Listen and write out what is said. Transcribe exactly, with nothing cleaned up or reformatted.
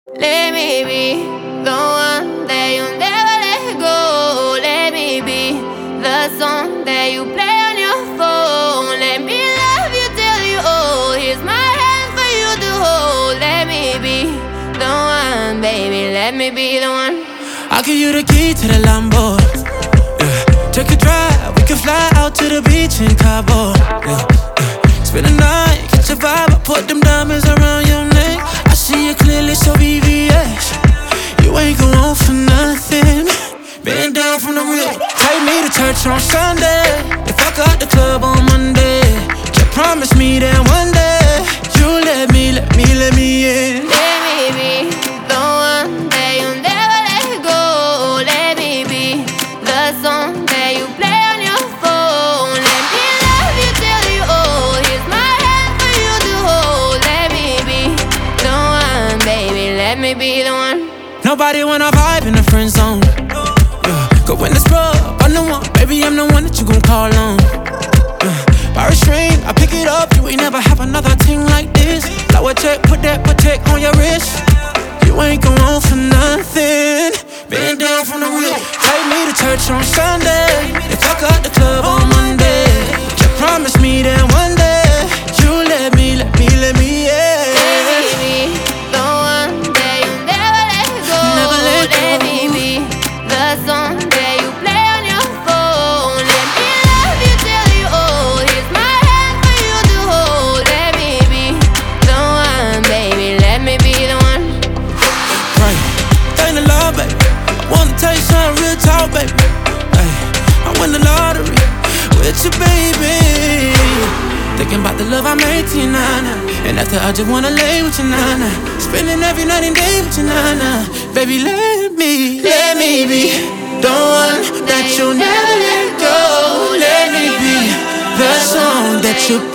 Let me be the one that you never let go. Let me be the song that you play on your phone. Let me love you till you old. Here's my hand for you to hold. Let me be the one, baby. Let me be the one. I'll give you the key to the Lambo. Yeah. Take a drive, we can fly out to the beach in Cabo. Yeah. Yeah. Spend the night, catch a vibe. I put them diamonds around your neck. I see you clearly, so V V S. You ain't gon' want for nothing. Been down from the real. Take me to church on Sunday. If I got the club on Monday, just promise me that one day you let me, let me, let me in. Let me be the one that you never let go. Let me be the song that you play on your phone. Let me love you till you old. Here's my hand for you to hold. Let me be the one, baby. Let me be the one. Nobody wanna vibe in the friend zone. Yeah. Cause when it's rough, I'm the one. Baby, I'm the one that you gon' call on. Yeah. By a string, I pick it up. You ain't never have another thing like this. Blow a check, put that protect on your wrist. You ain't gon' want for nothing. Been down from the real. Take me to church on Sunday. If I got the club on Monday, just promise me that one day you let me, let me, let me, yeah. Let me be the one that you never let go. Never let go. Let me be the song that you play on your phone. Let me love you till you old. Here's my hand for you to hold. Let me be the one, baby. Let me be the one. Right, thank the Lord, baby. I wanna tell you something real talk, baby. Ay, I won the lottery with you, baby. Thinking about the love I made to you, nana. And after I just wanna lay with you, nana. Spending every night and day with you, nana. Baby, let me, let me be the one that you'll never let go. Let me be the song that you